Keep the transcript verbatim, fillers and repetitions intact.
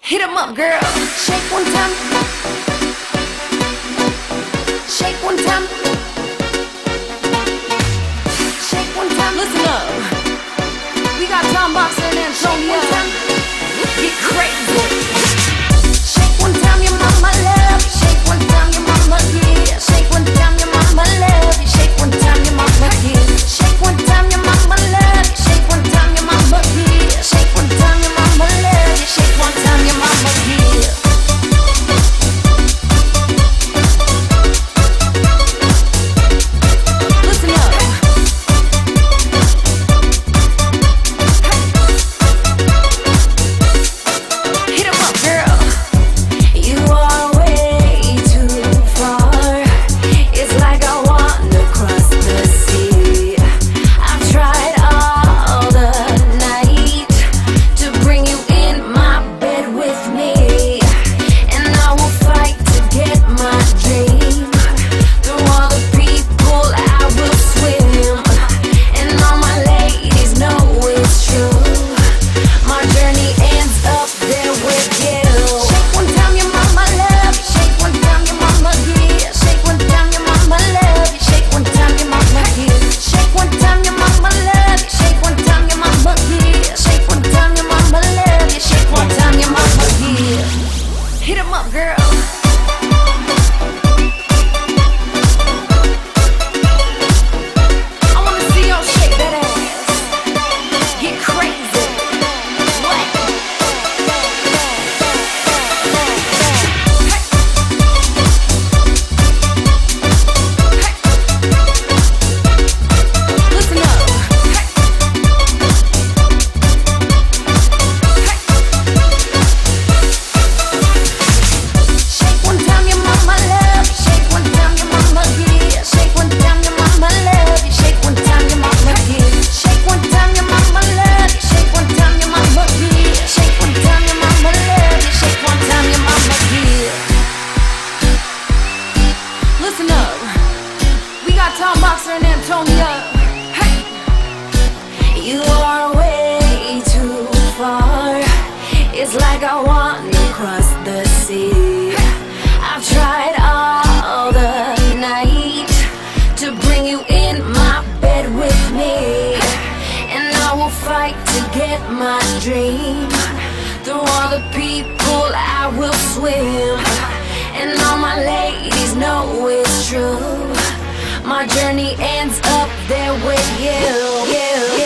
Hit 'em up, girl. Shake one time. Shake one time. Shake one time. Listen up. We got Tom Boxer and Antonio. Get crazy. Shake one time, your mama love. Shake one time, your mama yeah. Shake one time, your mama love. Shake one time, your mama yeah. Shake one time, your mama love. Shake one time, your mama yeah. Shake one time, your mama love. Shake one time, your mama yeah. Listen up. Hit 'em up, girl. You are way too far. It's like I wanna cross the sea. I've tried all the night to bring you in my bed with me, and I will fight to get my dream. Through all the people I will swim, and all my ladies know it's true. My journey ends up there with you. Shake one time, your mama love. Shake one time, your mama yeah. Shake one time, your mama love. Shake one time, your mama yeah. Shake one time, your mama love. Shake one time, your mama yeah. Shake one time, your mama love. Shake one time, your mama yeah. Hit 'em up, girl. I wanna see y'all shake that ass. Get crazy. What? Listen up. Shake one time, your mama love. Shake one time, your mama yeah. Shake one time, your mama love. Shake one time, your mama yeah. Shake one time, your mama love. Shake one time, your mama yeah. Shake one time, your mama love. Shake one time, your mama yeah. Listen up. We got Tom Boxer and Antonio. Hey. You are way too far. It's like I wanna cross the sea. I've tried all the night to bring you in my bed with me, and I will fight to get my dream. Through all the people I will swim, and all my ladies know it's true. My journey ends up there with you. you.